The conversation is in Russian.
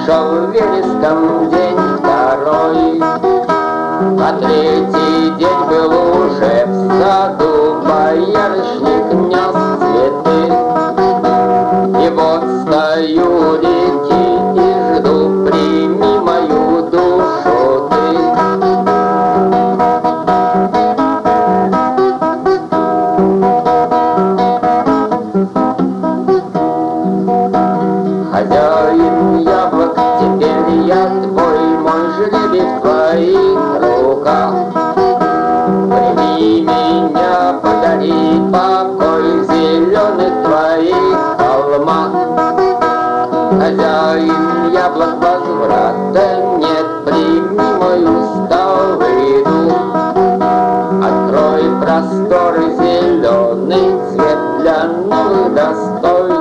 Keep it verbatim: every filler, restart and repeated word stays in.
Шел вереском день второй, а третий день был уже в саду. Боярышник нес цветы, и вот стою реки и жду, прими мою душу ты. Хозяин яблок, теперь я твой, мой жребий в твоих руках. Прими меня, подари покой зеленых твоих холмах. Хозяин яблок, возврата нет, прими мой усталый дух. Открой просторы, зеленый цвет для новых достойных.